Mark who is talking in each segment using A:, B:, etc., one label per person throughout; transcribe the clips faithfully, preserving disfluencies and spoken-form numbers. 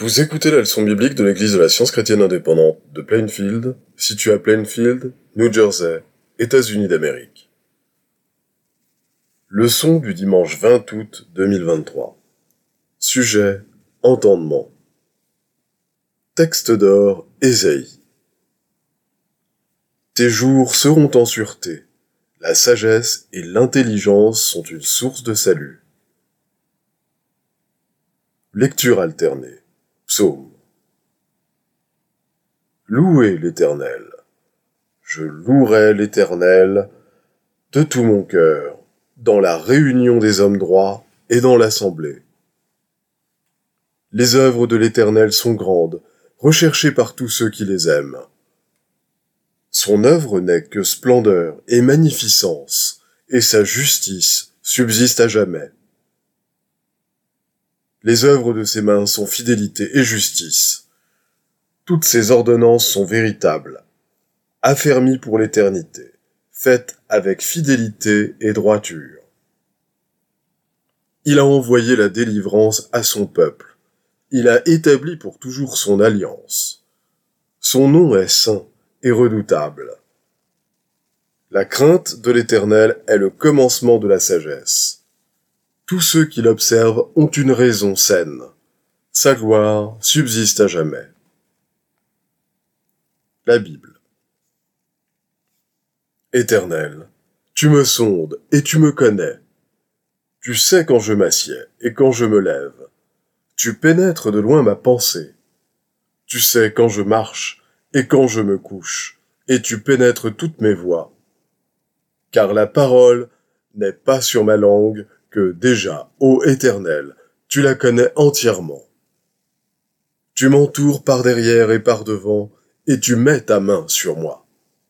A: Vous écoutez la leçon biblique de l'Église de la Science chrétienne indépendante de Plainfield, située à Plainfield, New Jersey, États-Unis d'Amérique. Leçon du dimanche vingt août deux mille vingt-trois. Sujet, entendement. Texte d'or, Ésaïe. Tes jours seront en sûreté. La sagesse et l'intelligence sont une source de salut. Lecture alternée. Psaume. Louez l'Éternel. Je louerai l'Éternel de tout mon cœur, dans la réunion des hommes droits et dans l'assemblée. Les œuvres de l'Éternel sont grandes, recherchées par tous ceux qui les aiment. Son œuvre n'est que splendeur et magnificence, et sa justice subsiste à jamais. Les œuvres de ses mains sont fidélité et justice. Toutes ses ordonnances sont véritables, affermies pour l'éternité, faites avec fidélité et droiture. Il a envoyé la délivrance à son peuple. Il a établi pour toujours son alliance. Son nom est saint et redoutable. La crainte de l'Éternel est le commencement de la sagesse. Tous ceux qui l'observent ont une raison saine. Sa gloire subsiste à jamais. La Bible. Éternel, tu me sondes et tu me connais. Tu sais quand je m'assieds et quand je me lève. Tu pénètres de loin ma pensée. Tu sais quand je marche et quand je me couche, et tu pénètres toutes mes voies. Car la parole n'est pas sur ma langue, que déjà, ô Éternel, tu la connais entièrement. Tu m'entoures par derrière et par devant, et tu mets ta main sur moi.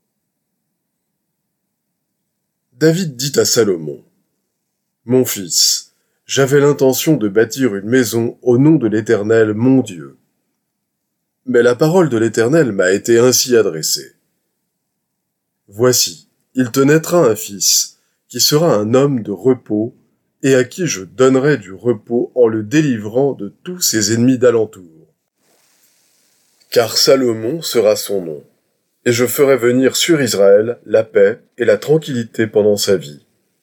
A: David dit à Salomon, « Mon fils, j'avais l'intention de bâtir une maison au nom de l'Éternel, mon Dieu. Mais la parole de l'Éternel m'a été ainsi adressée. Voici, il te naîtra un fils, qui sera un homme de repos, et à qui je donnerai du repos en le délivrant de tous ses ennemis d'alentour. Car Salomon sera son nom, et je ferai venir sur Israël la paix et la tranquillité pendant sa vie.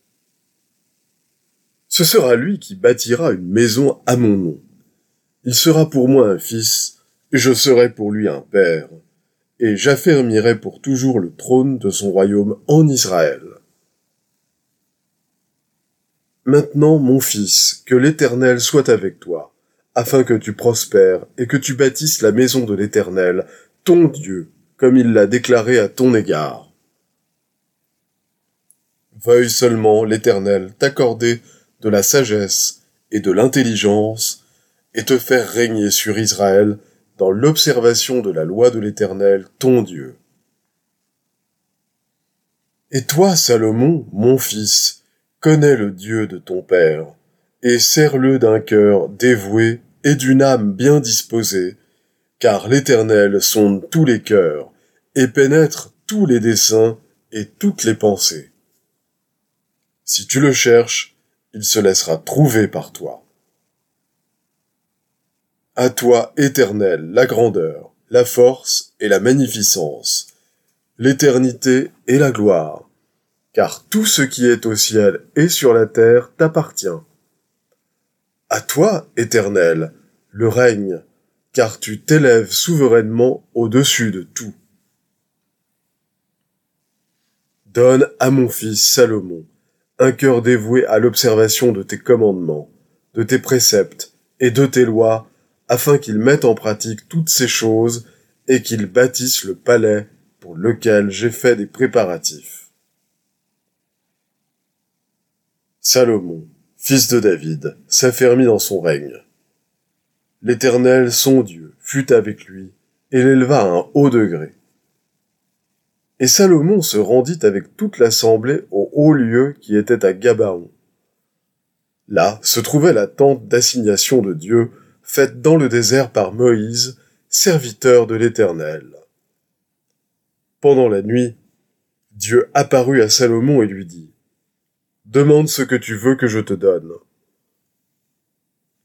A: Ce sera lui qui bâtira une maison à mon nom. Il sera pour moi un fils, et je serai pour lui un père, et j'affermirai pour toujours le trône de son royaume en Israël. Maintenant, mon fils, que l'Éternel soit avec toi, afin que tu prospères et que tu bâtisses la maison de l'Éternel, ton Dieu, comme il l'a déclaré à ton égard. Veuille seulement, l'Éternel, t'accorder de la sagesse et de l'intelligence, et te faire régner sur Israël dans l'observation de la loi de l'Éternel, ton Dieu. Et toi, Salomon, mon fils, connais le Dieu de ton père, et sers-le d'un cœur dévoué et d'une âme bien disposée, car l'Éternel sonde tous les cœurs, et pénètre tous les desseins et toutes les pensées. Si tu le cherches, il se laissera trouver par toi. À toi, Éternel, la grandeur, la force et la magnificence, l'éternité et la gloire, car tout ce qui est au ciel et sur la terre t'appartient. À toi, Éternel, le règne, car tu t'élèves souverainement au-dessus de tout. Donne à mon fils Salomon un cœur dévoué à l'observation de tes commandements, de tes préceptes et de tes lois, afin qu'il mette en pratique toutes ces choses et qu'il bâtisse le palais pour lequel j'ai fait des préparatifs. Salomon, fils de David, s'affermit dans son règne. L'Éternel, son Dieu, fut avec lui et l'éleva à un haut degré. Et Salomon se rendit avec toute l'assemblée au haut lieu qui était à Gabaon. Là se trouvait la tente d'assignation de Dieu, faite dans le désert par Moïse, serviteur de l'Éternel. Pendant la nuit, Dieu apparut à Salomon et lui dit, « Demande ce que tu veux que je te donne. »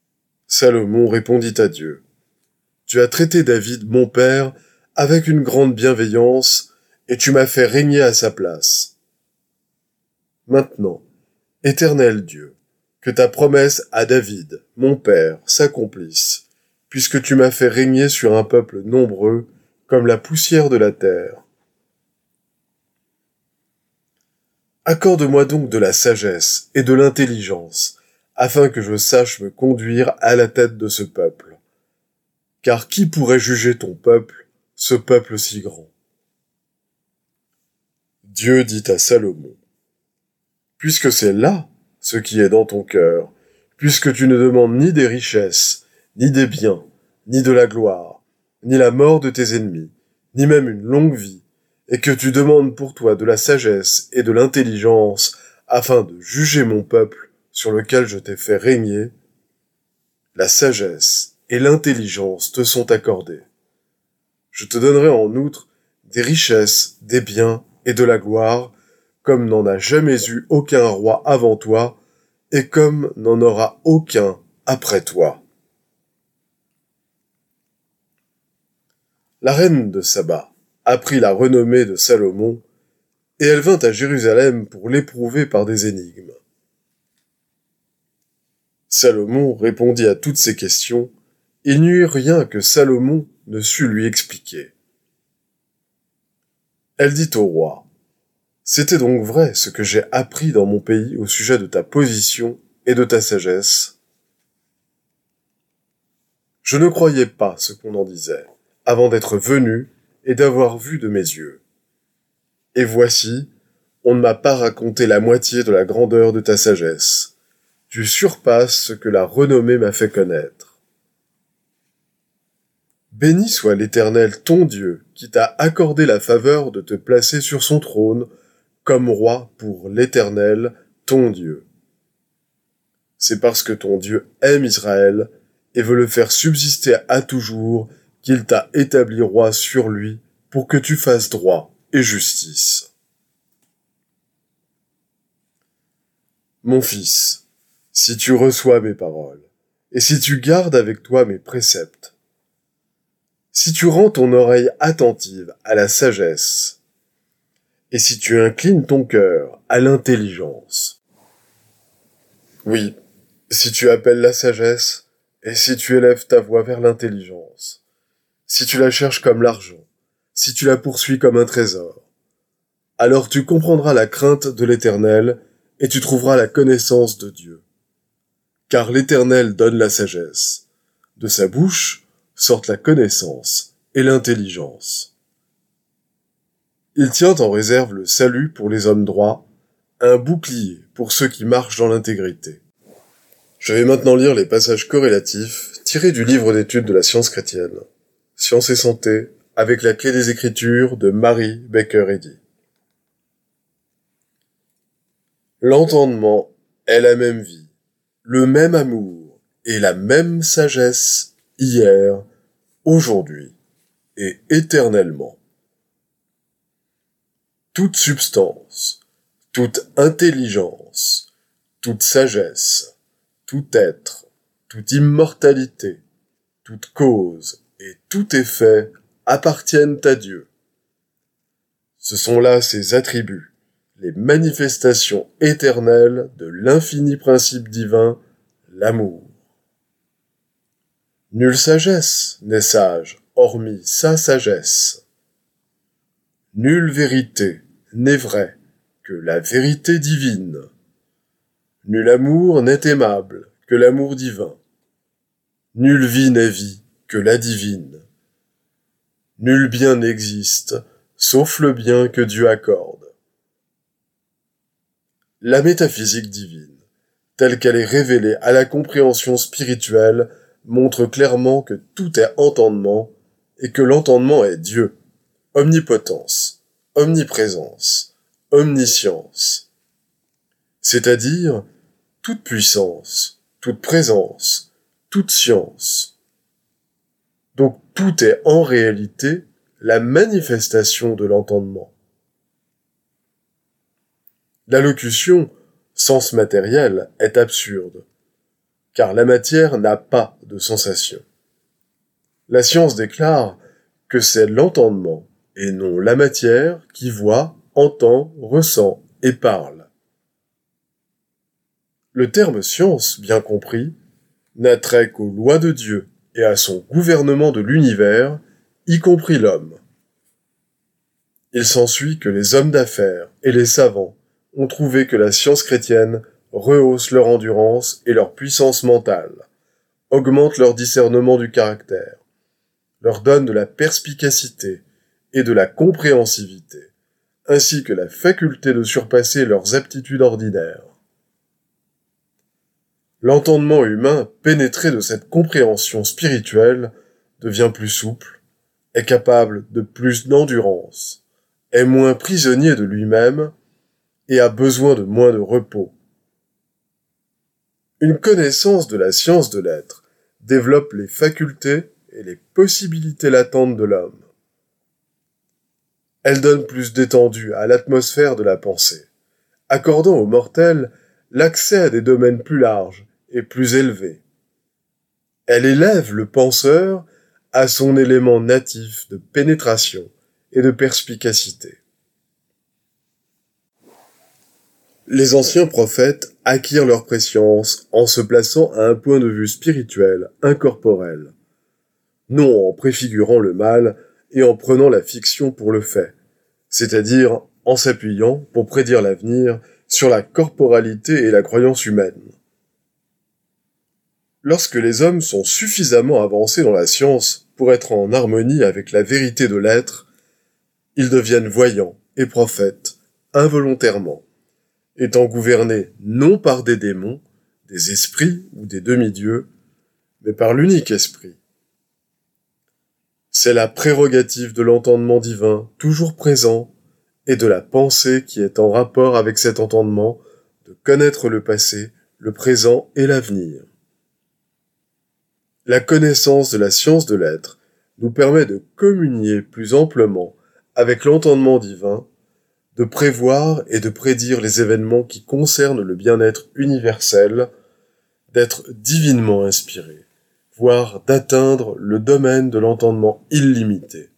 A: Salomon répondit à Dieu, tu as traité David, mon père, avec une grande bienveillance, et tu m'as fait régner à sa place. Maintenant, Éternel Dieu, que ta promesse à David, mon père, s'accomplisse, puisque tu m'as fait régner sur un peuple nombreux, comme la poussière de la terre. Accorde-moi donc de la sagesse et de l'intelligence, afin que je sache me conduire à la tête de ce peuple. Car qui pourrait juger ton peuple, ce peuple si grand? Dieu dit à Salomon, « Puisque c'est là ce qui est dans ton cœur, puisque tu ne demandes ni des richesses, ni des biens, ni de la gloire, ni la mort de tes ennemis, ni même une longue vie, et que tu demandes pour toi de la sagesse et de l'intelligence, afin de juger mon peuple sur lequel je t'ai fait régner, la sagesse et l'intelligence te sont accordées. Je te donnerai en outre des richesses, des biens et de la gloire, comme n'en a jamais eu aucun roi avant toi, et comme n'en aura aucun après toi. » La reine de Saba apprit la renommée de Salomon, et elle vint à Jérusalem pour l'éprouver par des énigmes. Salomon répondit à toutes ces questions, il n'y eut rien que Salomon ne sut lui expliquer. Elle dit au roi, « C'était donc vrai ce que j'ai appris dans mon pays au sujet de ta position et de ta sagesse. Je ne croyais pas ce qu'on en disait, avant d'être venu et d'avoir vu de mes yeux. Et voici, on ne m'a pas raconté la moitié de la grandeur de ta sagesse. Tu surpasses ce que la renommée m'a fait connaître. Béni soit l'Éternel ton Dieu, qui t'a accordé la faveur de te placer sur son trône, comme roi pour l'Éternel, ton Dieu. C'est parce que ton Dieu aime Israël et veut le faire subsister à toujours qu'il t'a établi roi sur lui pour que tu fasses droit et justice. Mon fils, si tu reçois mes paroles, et si tu gardes avec toi mes préceptes, si tu rends ton oreille attentive à la sagesse, et si tu inclines ton cœur à l'intelligence. Oui, si tu appelles la sagesse, et si tu élèves ta voix vers l'intelligence, si tu la cherches comme l'argent, si tu la poursuis comme un trésor, alors tu comprendras la crainte de l'Éternel, et tu trouveras la connaissance de Dieu. Car l'Éternel donne la sagesse. De sa bouche sortent la connaissance et l'intelligence. Il tient en réserve le salut pour les hommes droits, un bouclier pour ceux qui marchent dans l'intégrité. Je vais maintenant lire les passages corrélatifs tirés du livre d'études de la science chrétienne, Science et santé, avec la clé des Écritures de Mary Baker Eddy. L'entendement est la même vie, le même amour et la même sagesse hier, aujourd'hui et éternellement. Toute substance, toute intelligence, toute sagesse, tout être, toute immortalité, toute cause et tout effet appartiennent à Dieu. Ce sont là ses attributs, les manifestations éternelles de l'infini principe divin, l'amour. Nulle sagesse n'est sage, hormis sa sagesse. Nulle vérité n'est vraie que la vérité divine. Nul amour n'est aimable que l'amour divin. Nulle vie n'est vie que la divine. Nul bien n'existe, sauf le bien que Dieu accorde. La métaphysique divine, telle qu'elle est révélée à la compréhension spirituelle, montre clairement que tout est entendement et que l'entendement est Dieu, omnipotence, omniprésence, omniscience, c'est-à-dire toute puissance, toute présence, toute science. Donc tout est en réalité la manifestation de l'entendement. La locution, sens matériel, est absurde, car la matière n'a pas de sensation. La science déclare que c'est l'entendement, et non la matière, qui voit, entend, ressent et parle. Le terme science, bien compris, n'a trait qu'aux lois de Dieu et à son gouvernement de l'univers, y compris l'homme. Il s'ensuit que les hommes d'affaires et les savants ont trouvé que la science chrétienne rehausse leur endurance et leur puissance mentale, augmente leur discernement du caractère, leur donne de la perspicacité et de la compréhensivité, ainsi que la faculté de surpasser leurs aptitudes ordinaires. L'entendement humain, pénétré de cette compréhension spirituelle, devient plus souple, est capable de plus d'endurance, est moins prisonnier de lui-même et a besoin de moins de repos. Une connaissance de la science de l'être développe les facultés et les possibilités latentes de l'homme. Elle donne plus d'étendue à l'atmosphère de la pensée, accordant aux mortels l'accès à des domaines plus larges et plus élevés. Elle élève le penseur à son élément natif de pénétration et de perspicacité. Les anciens prophètes acquirent leur préscience en se plaçant à un point de vue spirituel, incorporel, non en préfigurant le mal et en prenant la fiction pour le fait, c'est-à-dire en s'appuyant, pour prédire l'avenir, sur la corporalité et la croyance humaine. Lorsque les hommes sont suffisamment avancés dans la science pour être en harmonie avec la vérité de l'être, ils deviennent voyants et prophètes, involontairement, étant gouvernés non par des démons, des esprits ou des demi-dieux, mais par l'unique esprit. C'est la prérogative de l'entendement divin toujours présent et de la pensée qui est en rapport avec cet entendement de connaître le passé, le présent et l'avenir. La connaissance de la science de l'être nous permet de communier plus amplement avec l'entendement divin, de prévoir et de prédire les événements qui concernent le bien-être universel, d'être divinement inspiré, voire d'atteindre le domaine de l'entendement illimité.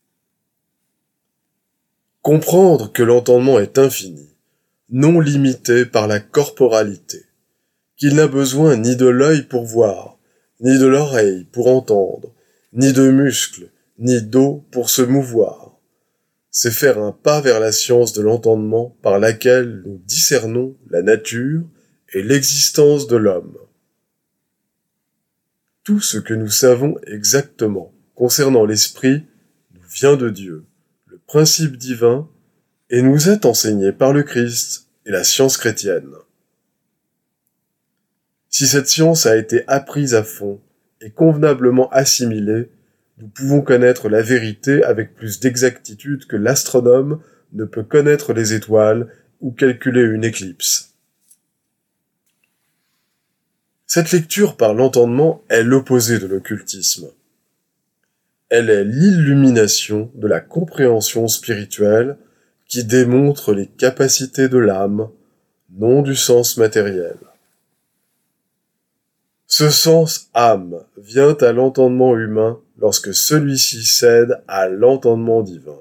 A: Comprendre que l'entendement est infini, non limité par la corporalité, qu'il n'a besoin ni de l'œil pour voir, ni de l'oreille pour entendre, ni de muscles, ni d'eau pour se mouvoir. C'est faire un pas vers la science de l'entendement par laquelle nous discernons la nature et l'existence de l'homme. Tout ce que nous savons exactement concernant l'esprit nous vient de Dieu, le principe divin, et nous est enseigné par le Christ et la science chrétienne. Si cette science a été apprise à fond et convenablement assimilée, nous pouvons connaître la vérité avec plus d'exactitude que l'astronome ne peut connaître les étoiles ou calculer une éclipse. Cette lecture par l'entendement est l'opposé de l'occultisme. Elle est l'illumination de la compréhension spirituelle qui démontre les capacités de l'âme, non du sens matériel. Ce sens âme vient à l'entendement humain lorsque celui-ci cède à l'entendement divin.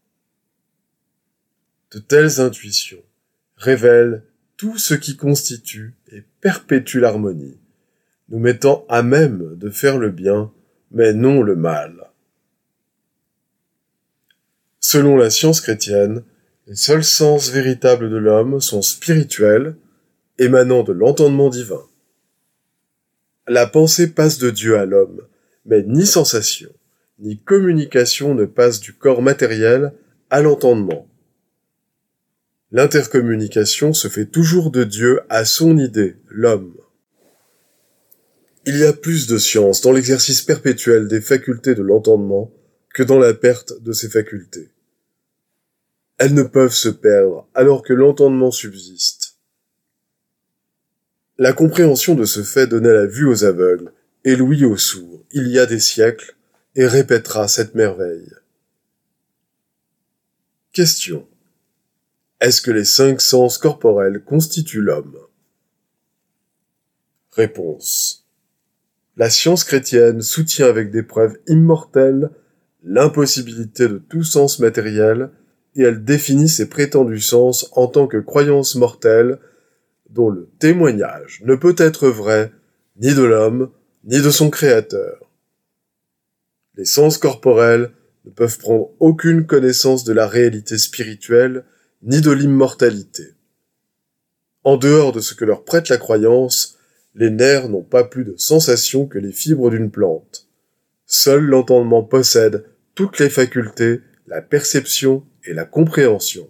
A: De telles intuitions révèlent tout ce qui constitue et perpétue l'harmonie, nous mettant à même de faire le bien, mais non le mal. Selon la science chrétienne, les seuls sens véritables de l'homme sont spirituels, émanant de l'entendement divin. La pensée passe de Dieu à l'homme, mais ni sensation, ni communication ne passe du corps matériel à l'entendement. L'intercommunication se fait toujours de Dieu à son idée, l'homme. Il y a plus de science dans l'exercice perpétuel des facultés de l'entendement que dans la perte de ces facultés. Elles ne peuvent se perdre alors que l'entendement subsiste. La compréhension de ce fait donnait la vue aux aveugles et l'ouïe aux sourds il y a des siècles et répétera cette merveille. Question. Est-ce que les cinq sens corporels constituent l'homme? Réponse. La science chrétienne soutient avec des preuves immortelles l'impossibilité de tout sens matériel et elle définit ses prétendus sens en tant que croyances mortelles dont le témoignage ne peut être vrai ni de l'homme ni de son créateur. Les sens corporels ne peuvent prendre aucune connaissance de la réalité spirituelle ni de l'immortalité. En dehors de ce que leur prête la croyance, les nerfs n'ont pas plus de sensations que les fibres d'une plante. Seul l'entendement possède toutes les facultés, la perception et la compréhension.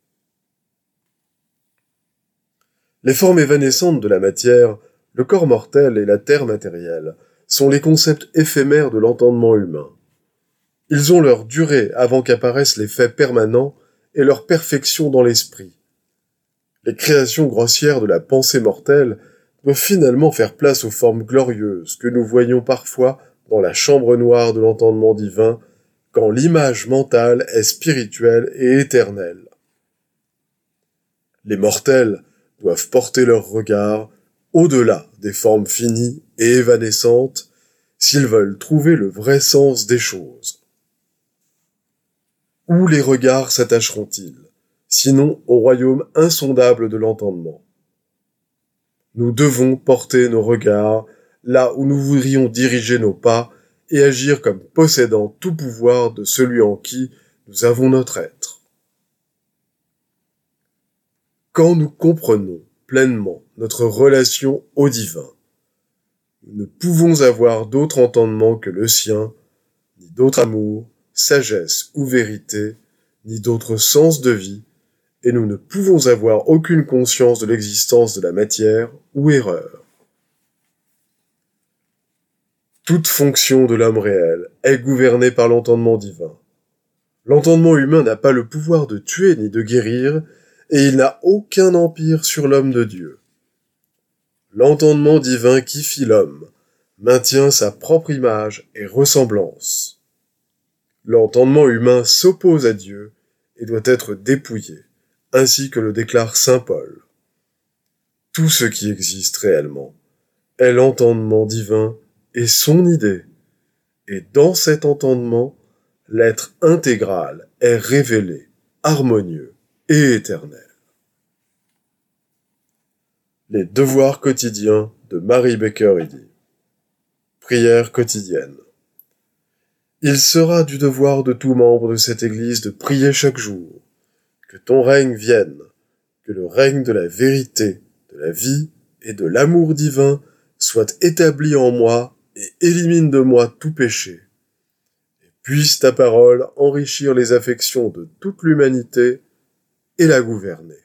A: Les formes évanescentes de la matière, le corps mortel et la terre matérielle sont les concepts éphémères de l'entendement humain. Ils ont leur durée avant qu'apparaissent les faits permanents et leur perfection dans l'esprit. Les créations grossières de la pensée mortelle doivent finalement faire place aux formes glorieuses que nous voyons parfois dans la chambre noire de l'entendement divin, quand l'image mentale est spirituelle et éternelle. Les mortels doivent porter leur regard au-delà des formes finies et évanescentes s'ils veulent trouver le vrai sens des choses. Où les regards s'attacheront-ils, sinon au royaume insondable de l'entendement? Nous devons porter nos regards là où nous voudrions diriger nos pas et agir comme possédant tout pouvoir de celui en qui nous avons notre être. Quand nous comprenons pleinement notre relation au divin, nous ne pouvons avoir d'autre entendement que le sien, ni d'autre amour, sagesse ou vérité, ni d'autre sens de vie, et nous ne pouvons avoir aucune conscience de l'existence de la matière ou erreur. Toute fonction de l'homme réel est gouvernée par l'entendement divin. L'entendement humain n'a pas le pouvoir de tuer ni de guérir, et il n'a aucun empire sur l'homme de Dieu. L'entendement divin qui fit l'homme maintient sa propre image et ressemblance. L'entendement humain s'oppose à Dieu et doit être dépouillé, ainsi que le déclare saint Paul. Tout ce qui existe réellement est l'entendement divin et son idée, et dans cet entendement, l'être intégral est révélé, harmonieux et éternel. Les devoirs quotidiens de Mary Baker Eddy. Prière quotidienne. Il sera du devoir de tout membre de cette Église de prier chaque jour, que ton règne vienne, que le règne de la vérité, de la vie et de l'amour divin soit établi en moi et élimine de moi tout péché. Et puisse ta parole enrichir les affections de toute l'humanité et la gouverner.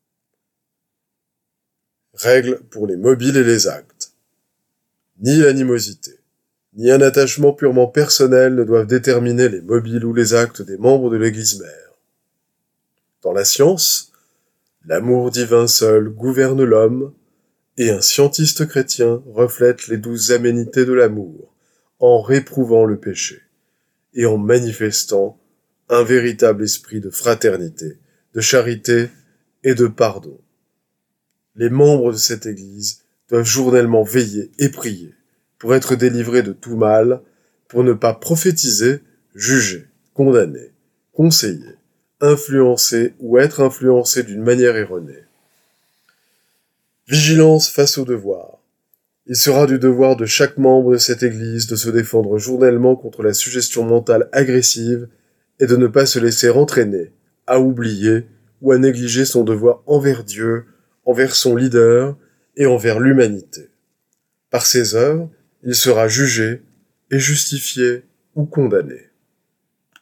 A: Règles pour les mobiles et les actes. Ni l'animosité, ni un attachement purement personnel ne doivent déterminer les mobiles ou les actes des membres de l'Église mère. Dans la science, l'amour divin seul gouverne l'homme, et un scientiste chrétien reflète les douces aménités de l'amour, en réprouvant le péché, et en manifestant un véritable esprit de fraternité, de charité et de pardon. Les membres de cette Église doivent journellement veiller et prier pour être délivrés de tout mal, pour ne pas prophétiser, juger, condamner, conseiller, influencer ou être influencé d'une manière erronée. Vigilance face au devoir. Il sera du devoir de chaque membre de cette Église de se défendre journellement contre la suggestion mentale agressive et de ne pas se laisser entraîner, à oublier ou à négliger son devoir envers Dieu, envers son leader et envers l'humanité. Par ses œuvres, il sera jugé et justifié ou condamné.